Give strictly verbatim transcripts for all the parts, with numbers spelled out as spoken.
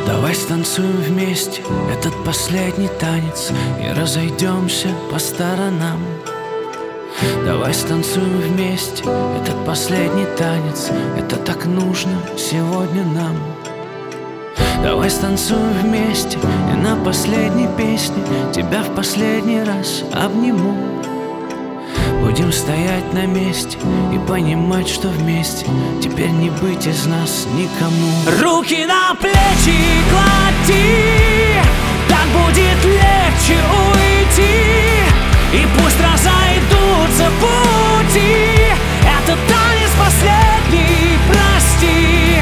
Давай станцуем вместе этот последний танец и разойдемся по сторонам. Давай станцуем вместе этот последний танец, это так нужно сегодня нам. Давай станцуем вместе и на последней песне тебя в последний раз обниму. Будем стоять на месте и понимать, что вместе теперь не быть из нас никому. Руки на плечи клади, так будет легче уйти. И пусть разойдутся пути, это танец последний, прости.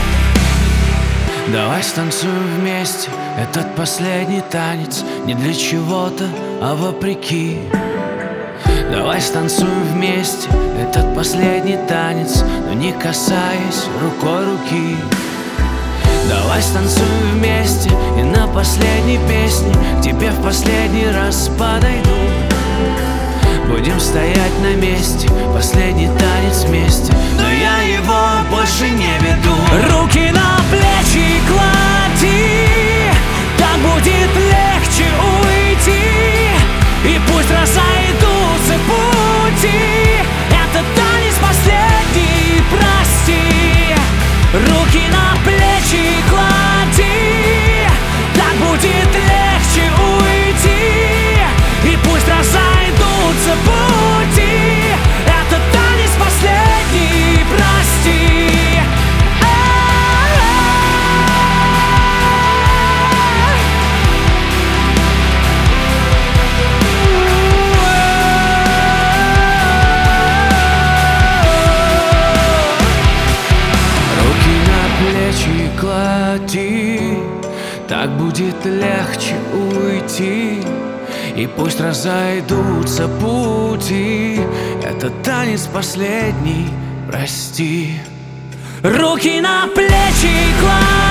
Давай станцуем вместе этот последний танец, не для чего-то, а вопреки. Давай станцуем вместе этот последний танец, но не касаясь рукой руки. Давай станцуем вместе и на последней песне к тебе в последний раз подойду. Будем стоять на месте, последний танец вместе, но я его больше не веду. Руки на плечи клади, так будет легче уйти. И пусть разойдутся пути, это танец последний, прости. Руки на плечи клади, так будет легче уйти. И пусть разойдутся пути, это танец последний, прости. Клади, так будет легче уйти. И пусть разойдутся пути, это танец последний, прости. Руки на плечи клади.